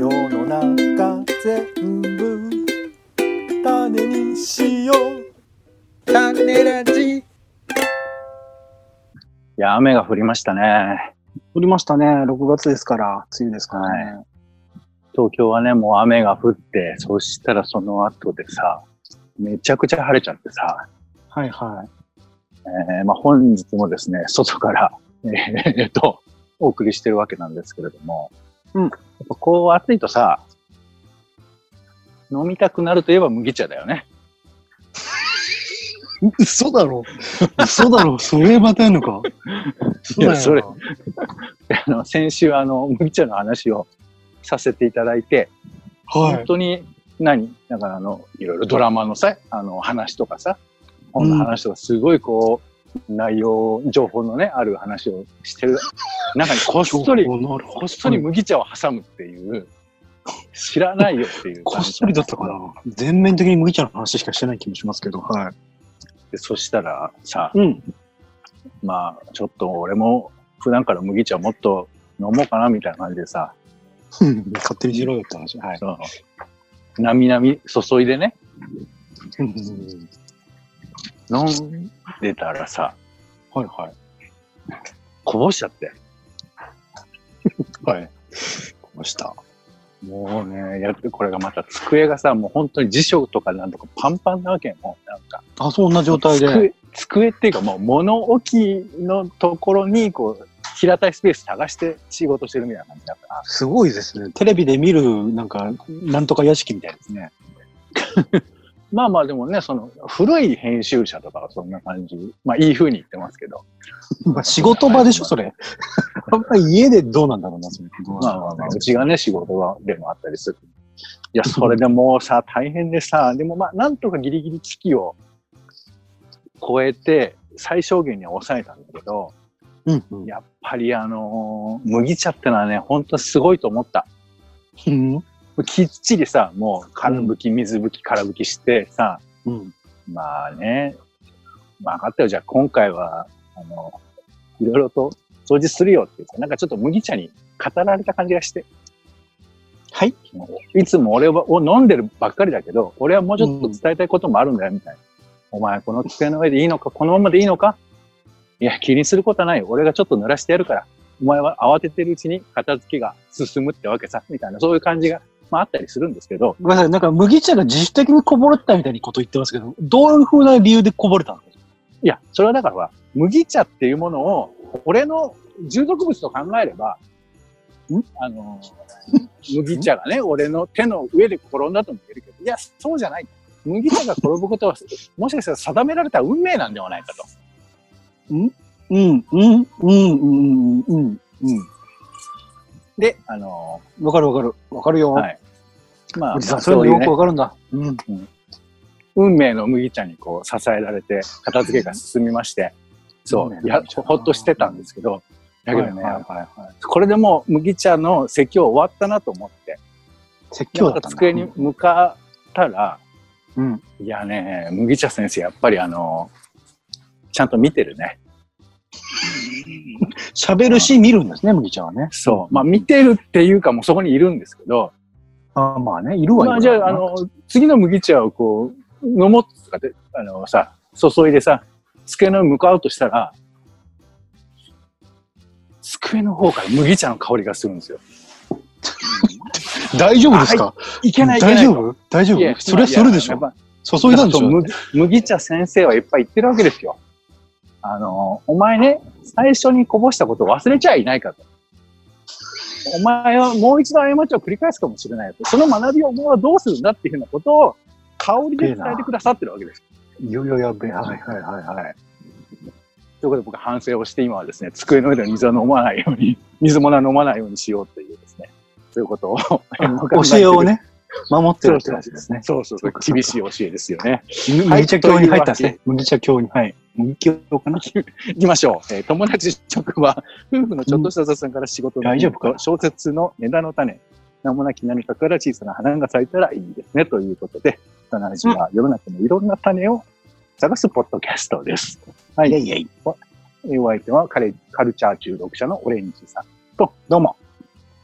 世の中全部種にしよう。種ラジ。いや、雨が降りましたね。 降りましたね。6月ですから、梅雨ですからね。 はい、東京はね、もう雨が降って、そしたらその後でさ、めちゃくちゃ晴れちゃってさ。 はいはい。 本日もですね、外から、お送りしてるわけなんですけれども、やっぱこう暑いとさ、飲みたくなるといえば麦茶だよね。 嘘だろ嘘だろそれまたやんのかいや、それ、先週麦茶の話をさせていただいて、はい、本当にだからいろいろドラマのさ、話とかさ、本の話とかすごいこう、内容、情報のね、ある話をしてる中にこっそり麦茶を挟むっていう、知らないよっていう。 こっそりだったかな。全面的に麦茶の話しかしてない気もしますけど、はい。 でそしたらさ、まあ、ちょっと俺も普段から麦茶もっと飲もうかなみたいな感じでさ、 勝手にしろよって話。はい。 なみなみ注いでね、飲んでたらさ、 はいはい。 こぼしちゃって。 はい。こぼした。 もうね、これがまた机がさ、もう本当に辞書とかなんとかパンパンなわけもうなんか。 あ、そんな状態で。 机っていうかもう物置のところにこう、平たいスペース探して仕事してるみたいな感じだから。 すごいですね。テレビで見るなんとか屋敷みたいですね。 まあまあでもね、古い編集者とかはそんな感じ。まあいい風に言ってますけど。 まあ仕事場でしょ、それ。あんま家でどうなんだろうな、それ。 まあまあまあ、うちがね、仕事場でもあったりする。いや、それでもうさ、大変でさ、でもまあ、なんとかギリギリ危機を超えて、最小限には抑えたんだけど、やっぱり麦茶ってのはね、ほんとすごいと思った。きっちりさ、もう、空拭き、水拭き、空拭きしてさ、まあね、分かったよ。じゃあ今回は、いろいろと掃除するよって言って、なんかちょっと麦茶に語られた感じがして。 はい。 いつも俺を飲んでるばっかりだけど、俺はもうちょっと伝えたいこともあるんだよ、みたいな。お前、この机の上でいいのか、このままでいいのか？いや、気にすることはない。俺がちょっと濡らしてやるから、お前は慌ててるうちに片付けが進むってわけさ、みたいな、そういう感じが、まああったりするんですけど。 ごめんなさい、なんか麦茶が自主的にこぼれたみたいにこと言ってますけど、どういう風な理由でこぼれたんですか？ いや、それはだから麦茶っていうものを、俺の従属物と考えれば、麦茶がね、俺の手の上で転んだとも言えるけど、いや、そうじゃない。麦茶が転ぶことは、もしかしたら定められた運命なんではないかと。で、 わかるよ。 はい。まあ、 そういうのよくわかるんだ。 運命の麦茶にこう支えられて、片付けが進みまして、そう、ほっとしてたんですけど、だけどね、これでもう麦茶の説教終わったなと思って、 説教だった机に向かったら、いやね、麦茶先生、やっぱりちゃんと見てるね。 喋るし見るんですね、麦茶はね。 そう。まあ見てるっていうかもうそこにいるんですけど。 まあね、いるわよ。 まあじゃあ、次の麦茶をこう、飲もうとかで、さ、注いでさ、机の上に向かうとしたら、机の方から麦茶の香りがするんですよ。 大丈夫ですか？ いけない。 大丈夫それはそれでしょ。注いだんでしょ。 麦茶先生はいっぱい言ってるわけですよ。お前ね、最初にこぼしたことを忘れちゃいないかと。お前はもう一度過ちを繰り返すかもしれないと。その学びをお前はどうするんだっていうようなことを香りで伝えてくださってるわけです。 いよいよやべえ。はい。 ということで僕は反省をして今はですね、机の上で水は飲まないように、水物は飲まないようにしようというですね、そういうことを教えをね、守ってるって感じですね。 そう。厳しい教えですよね。 麦茶教に入ったんですね。麦茶教に。はい。麦教かな。 行きましょう。友達職は、夫婦のちょっとした雑談から仕事の小説のネタの種、名もなき何かから小さな花が咲いたらいいですね。ということで、種ラジは世の中のいろんな種を探すポッドキャストです。はい。お相手はカルチャー中毒者のオレンジさんと、 どうも。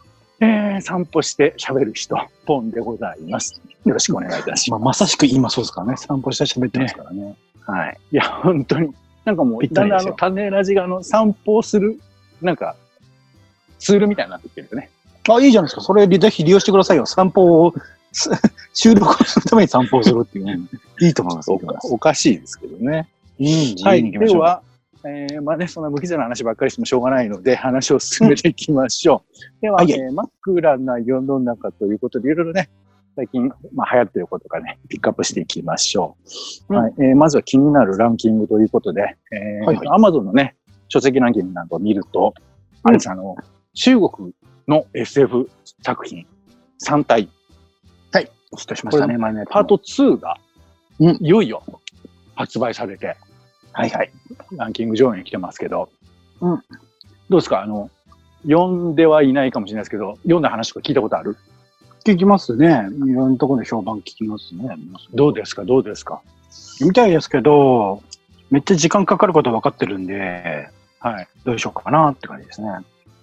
散歩して喋る人、ポンでございます。よろしくお願いいたします。 まさしく今そうですからね。散歩して喋ってますからね。 はい。いや、本当に。なんかもう、だんだん種ラジが散歩をする、なんか、ツールみたいになってきてるよね。 あ、いいじゃないですか。それぜひ利用してくださいよ。散歩を、収録するために散歩をするっていうね。いいと思います。 おかしいですけどね。はい。では、まあね、そんな無機質な話ばっかりしてもしょうがないので、話を進めていきましょう。では、枕な世の中ということで、いろいろね、最近、まあ、流行っていることがね、ピックアップしていきましょう。はい。まずは気になるランキングということで、Amazon のね、書籍ランキングなどを見ると、あれです、中国の SF 作品3体。 はい。ヒットしましたね、前のやつ。 パート2が、いよいよ発売されて、はいはい。ランキング上位に来てますけど、どうですか読んではいないかもしれないですけど、読んだ話とか聞いたことある？ 聞きますね。いろんなところで評判聞きますね。 どうですかみたいですけど、めっちゃ時間かかること分かってるんで、はい。どうしようかなって感じですね。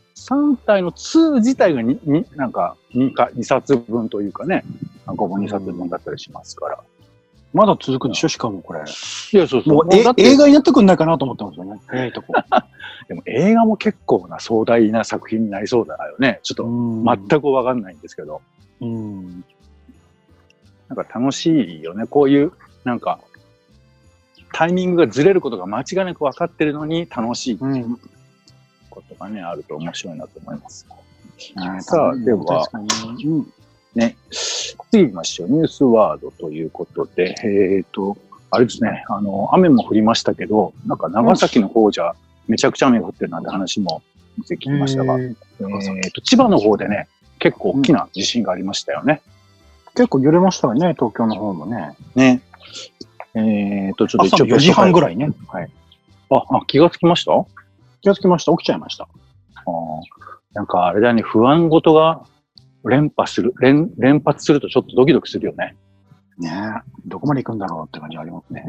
3体の2自体がなんか2冊分というかね、単行本2冊分だったりしますから。 まだ続くんでしょしかもこれ。 いや、そうそう。 もう映画になってくんないかなと思ってますよね。早いとこ。 でも映画も結構な壮大な作品になりそうだよね。ちょっと全くわかんないんですけど。なんか楽しいよね。こういう、なんか、タイミングがずれることが間違いなく分かってるのに楽しいことがね、あると面白いなと思います。さあ、では、ね、次行きましょう。ニュースワードということで、あれですね、雨も降りましたけど、なんか長崎の方じゃめちゃくちゃ雨が降ってるなんて話も聞きましたが、千葉の方でね、結構大きな地震がありましたよね。 結構揺れましたよね、東京の方もね。 ね。ちょっと朝の4時半ぐらいね。 はい。気がつきました？ 気がつきました。起きちゃいました。 なんかあれだね、不安事が連発するとちょっとドキドキするよね。 ねえ。どこまで行くんだろうって感じありますね。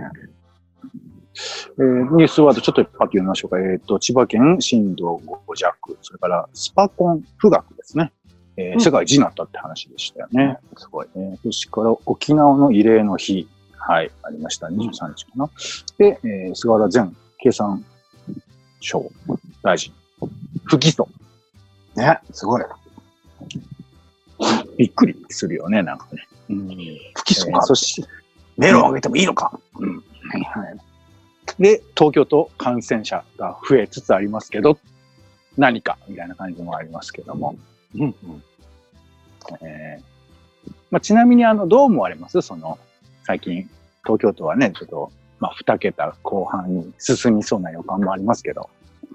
ニュースワードちょっとパッと読みましょうか。千葉県震度5弱、それからスパコン富岳ですね。世界一になったって話でしたよね。すごい。そしてから沖縄の慰霊の日。はい、ありました。23日かな。で、菅原前経産省大臣。不起訴。 ね、すごい。 びっくりするよね、なんかね。 不起訴か。 そして、 メロを上げてもいいのか。 で、東京都感染者が増えつつありますけど、何かみたいな感じもありますけども。ちなみにどう思われます？最近、東京都はね、ちょっと、2桁後半に進みそうな予感もありますけど。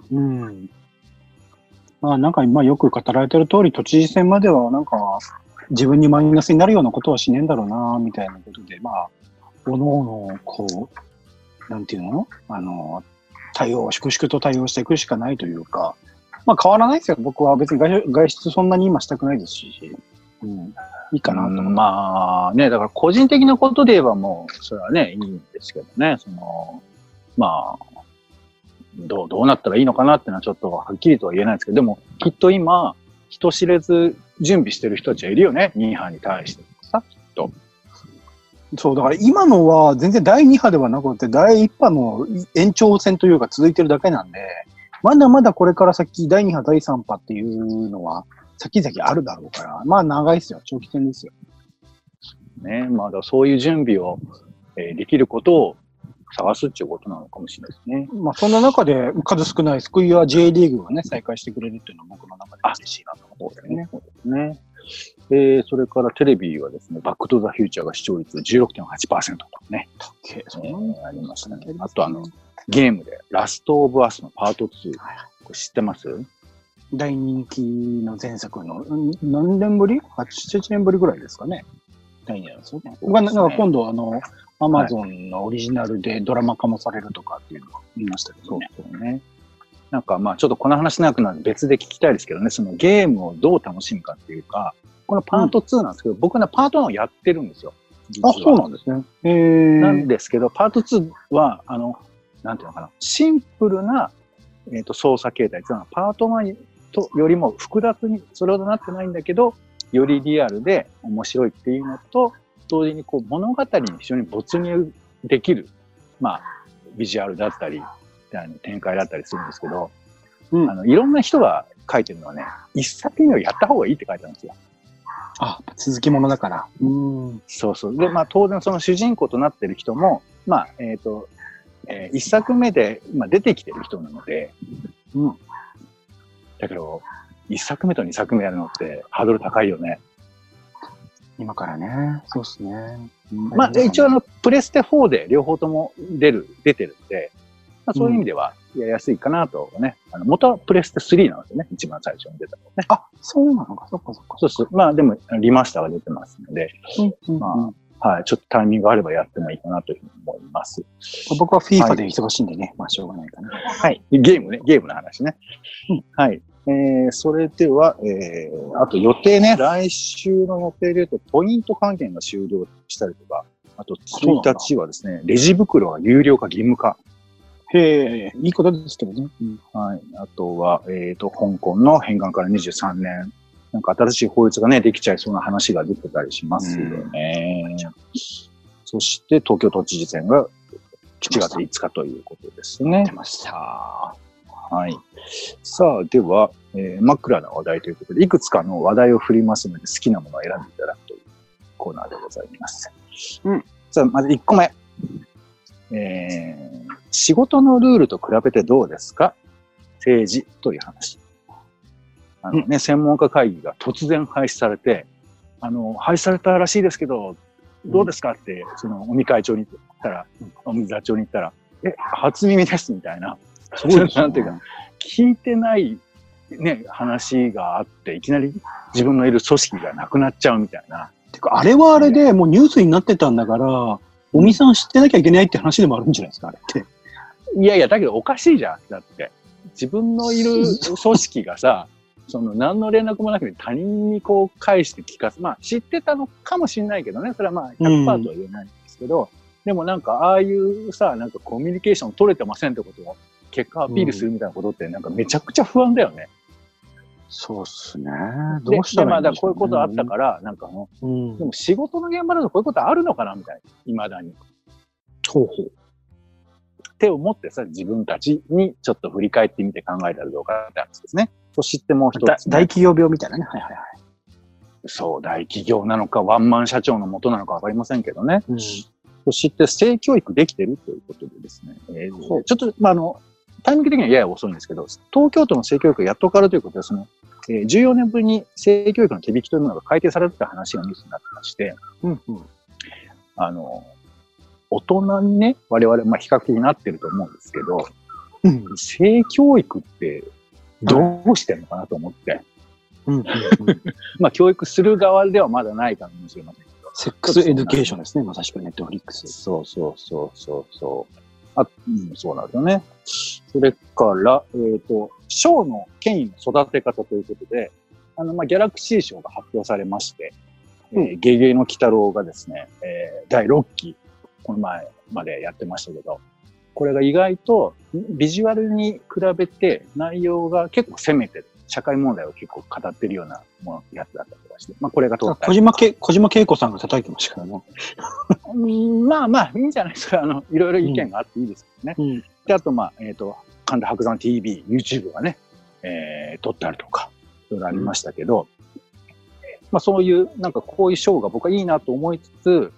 なんか今よく語られてる通り、都知事選まではなんか自分にマイナスになるようなことはしねえんだろうな、みたいなことで、おのおの、こう、なんていうの？粛々と対応していくしかないというか、変わらないですよ。僕は別に外出そんなに今したくないですし、いいかなと思ね、だから個人的なことで言えばもう、それはね、いいんですけどね、どうなったらいいのかなっていうのはちょっとはっきりとは言えないですけど、でもきっと今、人知れず準備してる人たちはいるよね、2波に対してさ、きっと。 そう、だから今のは全然第2波ではなくて、第1波の延長線というか続いてるだけなんで、まだまだこれから先、第2波、第3波っていうのは、先々あるだろうから、長いですよ。長期戦ですよ。 ね、そういう準備を、できることを探すっていうことなのかもしれないですね。 そんな中で数少ない救いは J リーグがね、再開してくれるっていうのは僕の中で嬉しいなと思ってね。 そうですね。それからテレビはですね、バックトゥザフューチャーが視聴率 16.8% とね、ありましたね。あとゲームでラストオブアスのパート2、これ知ってます？ 大人気の前作の何年ぶり ?7 年ぶりぐらいですかね。大人気なんですよね。なんか今度Amazon のオリジナルでドラマ化もされるとかっていうのを見ましたけどね。 そうね。なんかちょっとこの話長くなるので別で聞きたいですけどね、そのゲームをどう楽しむかっていうか、このパート2なんですけど、僕ね、パート1をやってるんですよ。 そうなんですね。 なんですけど、パート2は、なんていうのかな、シンプルな、操作形態っていうのは、パート1 とよりも複雑にそれほどなってないんだけど、よりリアルで面白いっていうのと、同時にこう物語に非常に没入できる、まあ、ビジュアルだったり、展開だったりするんですけど、いろんな人が書いてるのはね、一作目をやった方がいいって書いてあるんですよ。 あ、続きものだから。 そうそう。で、まあ当然その主人公となってる人も、まあ、一作目で今出てきてる人なので、だけど、一作目と二作目やるのってハードル高いよね。 今からね。そうですね。 まあ一応プレステ4で両方とも出てるんで、まあ、そういう意味ではやりやすいかなとね。元はプレステ3なんですよね。一番最初に出たのね。 あ、そうなのか。そっかそっか。 そうそう。まあでもリマスターが出てますので、まあ、はい、ちょっとタイミングがあればやってもいいかなというふうに思います。 僕は FIFA で忙しいんでね、まあしょうがないかな。 はい。ゲームの話ね。はい。それでは、あと予定ね、来週の予定で言うと、ポイント還元が終了したりとか、あと1日はですね、レジ袋が有料化義務化。 へえ、いいことですけどね。 はい。あとは、香港の返還から23年。なんか新しい法律がね、できちゃいそうな話が出てたりしますよね。そして、東京都知事選が7月5日ということですね。 出ました。 はい。さあ、では、真っ暗な話題ということで、いくつかの話題を振りますので、好きなものを選んでいただくというコーナーでございます。さあ、まず1個目。仕事のルールと比べてどうですか？政治という話。専門家会議が突然廃止されて、廃止されたらしいですけど、どうですかって、その、尾身会長に言ったら、尾身座長に言ったら、初耳ですみたいな。そうですね。なんていうか、聞いてないね、話があって、いきなり自分のいる組織がなくなっちゃうみたいな。 てか、あれはあれでもうニュースになってたんだから、尾身さん知ってなきゃいけないって話でもあるんじゃないですか、あれって。 いやいや、だけどおかしいじゃん。だって。自分のいる組織がさ、何の連絡もなくて他人にこう返して聞かす。まあ、知ってたのかもしれないけどね。それはまあ100%とは言えないんですけど、でもなんか、ああいうさ、なんかコミュニケーション取れてませんってことを結果アピールするみたいなことって、なんかめちゃくちゃ不安だよね。 そうっすね。どうしたらいいんでしょうね。 まあ、こういうことあったから、なんかでも仕事の現場だとこういうことあるのかなみたいな。未だに。 ほうほう。 手を持ってさ、自分たちにちょっと振り返ってみて考えたらどうかって話ですね。そしてもう一つ、 大企業病みたいなね。はいはいはい。そう、 大企業なのか、ワンマン社長のもとなのかわかりませんけどね。そして性教育できてるということでですね。ちょっと、まあ、タイミング的にはやや遅いんですけど、東京都の性教育がやっと変わるということで、14年ぶりに性教育の手引きというものが改定された話がニュースになってまして、大人にね、我々、まあ、比較的になってると思うんですけど、性教育ってどうしてんのかなと思って。まあ、教育する側ではまだないかもしれませんけど。 セックスエデュケーションですね。まさしくネットフリックス。 そう。そうなんですよね。それから、賞の権威の育て方ということで、まあ、ギャラクシー賞が発表されまして、ゲゲの鬼太郎がですね、第6期、この前までやってましたけど、これが意外とビジュアルに比べて内容が結構攻めてる。社会問題を結構語ってるようなやつだったりとかして。まあこれが通ったり。 小島恵子さんが叩いてましたからね。 まあ、いいんじゃないですか。いろいろ意見があっていいですけどね。で、あと、まあ、神田伯山 TV、YouTube がね、撮ってあるとか、いろいろありましたけど、まあそういう、なんかこういうショーが僕はいいなと思いつつ、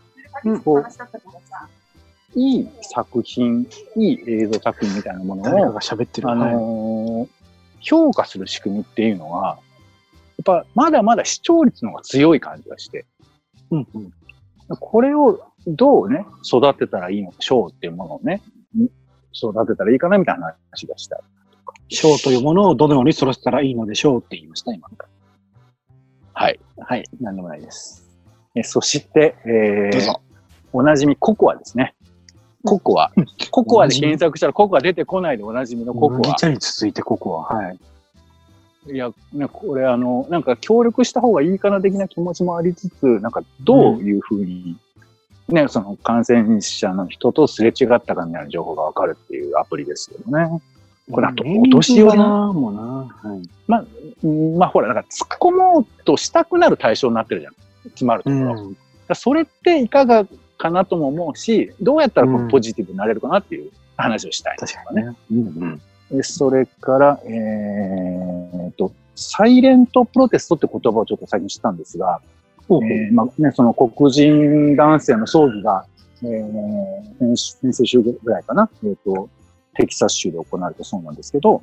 いい作品、いい映像作品みたいなものを、 誰かが喋ってる。 評価する仕組みっていうのは、やっぱまだまだ視聴率の方が強い感じがして、これをどうね、育てたらいいのか、ショーっていうものをね、育てたらいいかなみたいな話がした。 ショーというものをどのように育てたらいいのでしょうって言いました、今。 はい。 なんでもないです。 そして、 どうぞ。 おなじみココアですね。ココアで検索したらココア出てこないでおなじみのココア。 麦茶に続いてココア。はい。 いや、これなんか協力した方がいいかな的な気持ちもありつつ、なんかどういうふうに、ね、その感染者の人とすれ違ったかみたいな情報がわかるっていうアプリですけどね。 これあと、お年寄りもな。はい。 まあ、ほら、だから突っ込もうとしたくなる対象になってるじゃん。つまるところ。それっていかがかなとも思うし、どうやったらこうポジティブになれるかなっていう話をしたいんですよね。それから、サイレントプロテストって言葉をちょっと最近知ったんですが、まあね、その黒人男性の葬儀が、先々週ぐらいかな、テキサス州で行われたそうなんですけど、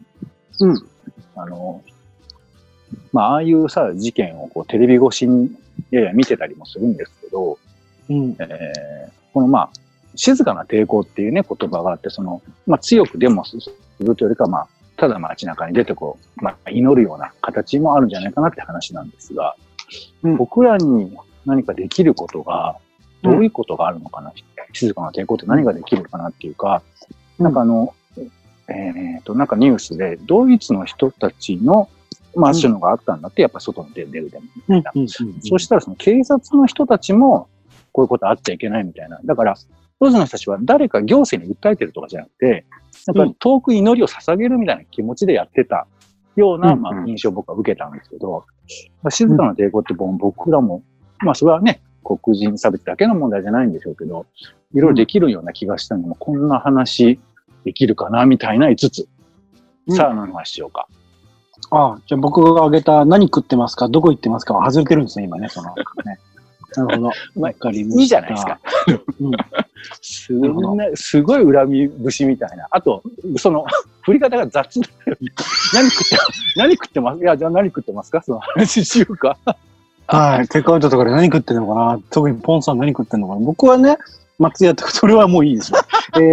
まあ、ああいうさ、事件をこうテレビ越しにやや見てたりもするんですけど、このまあ、静かな抵抗っていうね、言葉があって、まあ、強くデモするというよりか、まあ、ただ街中に出てこう、まあ、祈るような形もあるんじゃないかなって話なんですが、僕らに何かできることが、どういうことがあるのかな、静かな抵抗って何ができるかなっていうか、なんかなんかニュースで、ドイツの人たちの、まあ、そういうのがあったんだって、やっぱ外に出るでも。そうしたら、その警察の人たちも、こういうことあっちゃいけないみたいな。だから、ドイツの人たちは誰か行政に訴えてるとかじゃなくて、なんか遠く祈りを捧げるみたいな気持ちでやってたような、まあ、印象を僕は受けたんですけど、静かな抵抗って僕らも、まあ、それはね、黒人差別だけの問題じゃないんでしょうけど、いろいろできるような気がしたのも、こんな話できるかなみたいな5つ。さあ、何の話しようか。 じゃあ僕が挙げた何食ってますか、どこ行ってますかは外れてるんですね、今ね、ね。なるほど。 わかりました。いいじゃないですか。すごい恨み節みたいな。あと、振り方が雑だよね。何食ってます？いや、じゃあ何食ってますか？その話しようか。 はい。テイクアウトとかで何食ってんのかな？特にポンさん何食ってんのかな？僕はね、松屋とか、それはもういいですよ。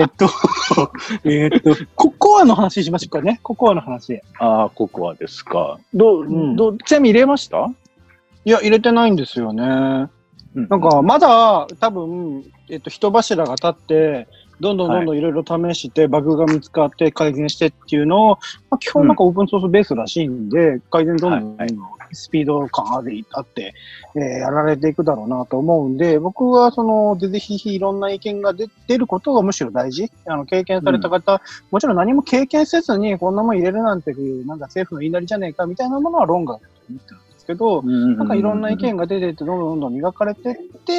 ココアの話しましょうかね。ココアの話。 ココアですか。ちなみに入れました？ いや、入れてないんですよね。なんか、まだ、多分、人柱が立って、どんどんいろいろ試して、バグが見つかって改善してっていうのを、まあ、基本なんかオープンソースベースらしいんで、改善どんどんスピード感あって、やられていくだろうなと思うんで、僕はぜひいろんな意見が出ることがむしろ大事。経験された方、もちろん何も経験せずにこんなもん入れるなんていう、なんか政府の言いなりじゃねえかみたいなものは論外だと思ってるんですけど、なんかいろんな意見が出てって、どんどん磨かれてって、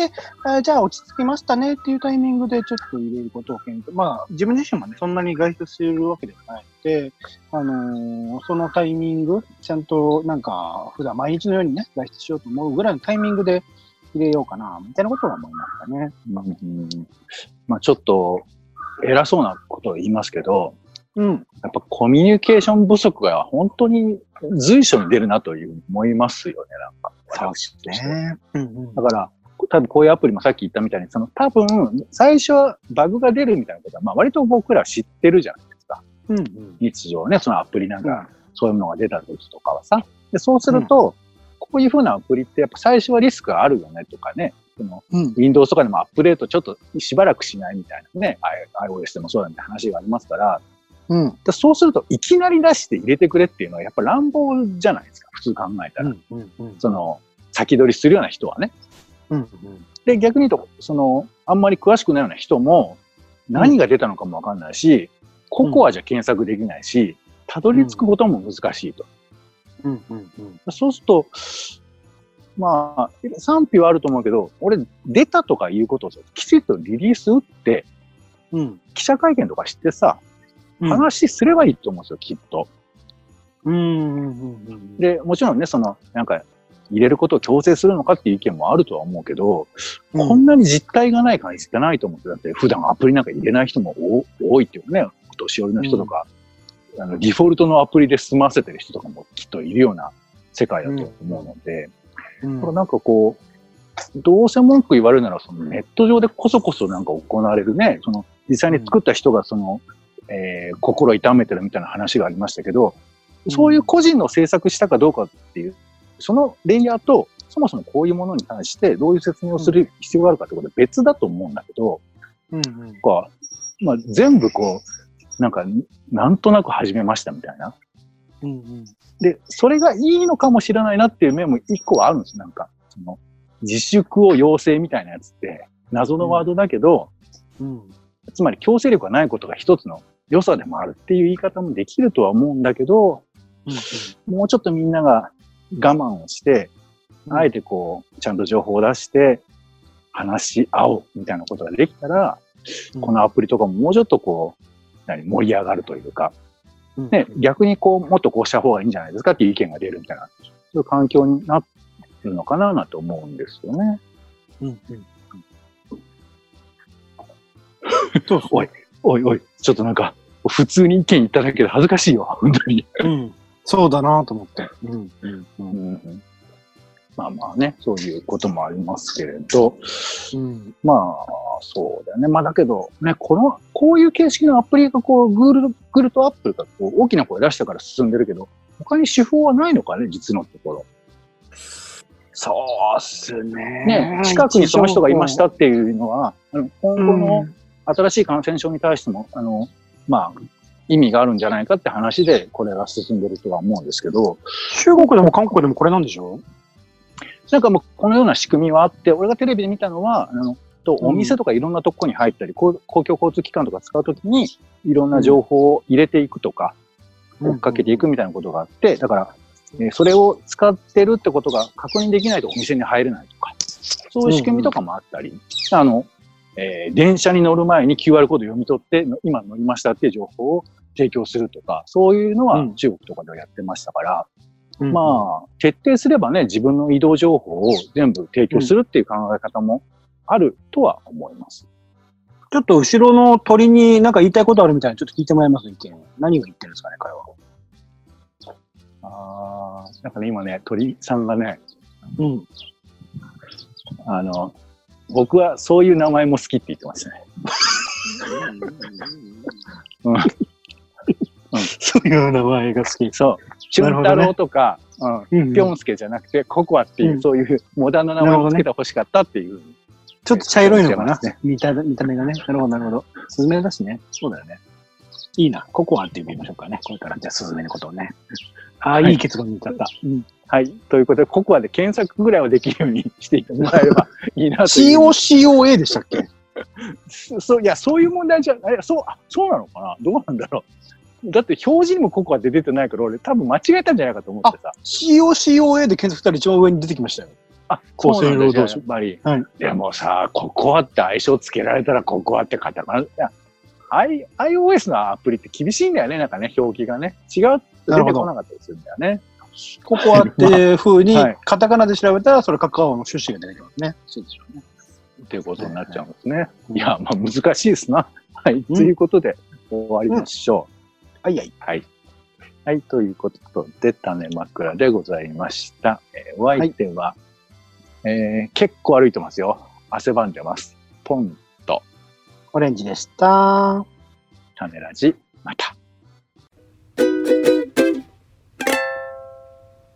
じゃあ落ち着きましたねっていうタイミングでちょっと入れることを検討。まあ、自分自身もね、そんなに外出するわけではないので、そのタイミング、ちゃんとなんか、普段毎日のようにね、外出しようと思うぐらいのタイミングで入れようかな、みたいなことは思いましたね。 まあ、ちょっと、偉そうなことを言いますけど、やっぱコミュニケーション不足が本当に随所に出るなという思いますよね、なんか。 そうですね。 だから、多分こういうアプリもさっき言ったみたいに、多分、最初はバグが出るみたいなことは、まあ割と僕らは知ってるじゃないですか。日常ね、そのアプリなんか、そういうのが出た時とかはさ。で、そうすると、こういう風なアプリってやっぱ最初はリスクがあるよねとかね、Windows とかでもアップデートちょっとしばらくしないみたいなね、iOS でもそうだみたいな話がありますから、そうするといきなり出して入れてくれっていうのはやっぱ乱暴じゃないですか、普通考えたら。先取りするような人はね。で、逆に言うと、あんまり詳しくないような人も、何が出たのかもわかんないし、ココアじゃ検索できないし、たどり着くことも難しいと。そうすると、まあ、賛否はあると思うけど、俺、出たとかいうことをきちっとリリース打って、記者会見とかしてさ、話すればいいと思うんですよ、きっと。で、もちろんね、なんか、入れることを強制するのかっていう意見もあるとは思うけど、こんなに実態がない感じってないと思って、だって普段アプリなんか入れない人も多いっていうね、お年寄りの人とか、ディフォルトのアプリで済ませてる人とかもきっといるような世界だと思うので、これなんかこう、どうせ文句言われるなら、ネット上でこそこそなんか行われるね、実際に作った人が心痛めてるみたいな話がありましたけど、そういう個人の制作したかどうかっていう、そのレイヤーと、そもそもこういうものに対してどういう説明をする必要があるかってことは別だと思うんだけど、まあ、全部こう、なんか、なんとなく始めましたみたいな。で、それがいいのかもしれないなっていう面も一個はあるんです。なんか、自粛を要請みたいなやつって、謎のワードだけど、つまり強制力がないことが一つの良さでもあるっていう言い方もできるとは思うんだけど、もうちょっとみんなが我慢をして、あえてこう、ちゃんと情報を出して、話し合おうみたいなことができたら、このアプリとかももうちょっとこう、盛り上がるというか、ね、逆にこう、もっとこうした方がいいんじゃないですかっていう意見が出るみたいな、そういう環境になってるのかななんて思うんですよね。おい、ちょっとなんか、普通に意見言っただけで恥ずかしいよ、本当に。 そうだなと思って。 まあまあね、そういうこともありますけれど、まあ、そうだよね。まあだけど、ね、こういう形式のアプリがこう、Google と Apple がこう大きな声出したから進んでるけど、他に手法はないのかね、実のところ。 そうっすね。 ね、近くにその人がいましたっていうのは、今後の新しい感染症に対しても、まあ、意味があるんじゃないかって話で、これが進んでるとは思うんですけど。 中国でも韓国でもこれなんでしょ？ なんかもうこのような仕組みはあって、俺がテレビで見たのは、お店とかいろんなとこに入ったり、公共交通機関とか使うときに、いろんな情報を入れていくとか、追っかけていくみたいなことがあって、だから、それを使ってるってことが確認できないとお店に入れないとか、そういう仕組みとかもあったり、電車に乗る前に QR コード読み取って、今乗りましたっていう情報を提供するとか、そういうのは中国とかではやってましたから、まあ、徹底すればね、自分の移動情報を全部提供するっていう考え方もあるとは思います。 ちょっと後ろの鳥になんか言いたいことあるみたいな、ちょっと聞いてもらいます、意見。何を言ってるんですかね、彼は。 なんかね、今ね、鳥さんがね、僕はそういう名前も好きって言ってましたね。 そういう名前が好き。 そう。チュン太郎とか、ぴょんすけじゃなくて、ココアっていう、そういうモダンな名前をつけて欲しかったっていう。 ちょっと茶色いのかな、見た目がね。なるほど、なるほど。スズメだしね。そうだよね。いいな。ココアって呼びましょうかね。これから、じゃあスズメのことをね。いい結論に至った。 はい。ということで、ココアで検索ぐらいはできるようにしてもらえればいいなと。 COCOA でしたっけ？ いや、そういう問題じゃない。そうなのかな？どうなんだろう。だって表示にもココアって出てないから、俺多分間違えたんじゃないかと思ってさ。 COCOA で検索したら一番上に出てきましたよ。 厚生労働省。やっぱり。でもさ、ココアって相性つけられたらココアってカタカナ。iOS のアプリって厳しいんだよね、なんかね、表記がね。違うって出てこなかったりするんだよね。 ココアっていう風に、カタカナで調べたら、それカカオの種子が出てきますね。そうでしょうね。 っていうことになっちゃうんですね。いや、まあ難しいですな。はい。ということで、終わりましょう。はい。 ということで、種枕でございました。お相手は、結構歩いてますよ。汗ばんでます。ポンと。 オレンジでした。 種ラジ、また。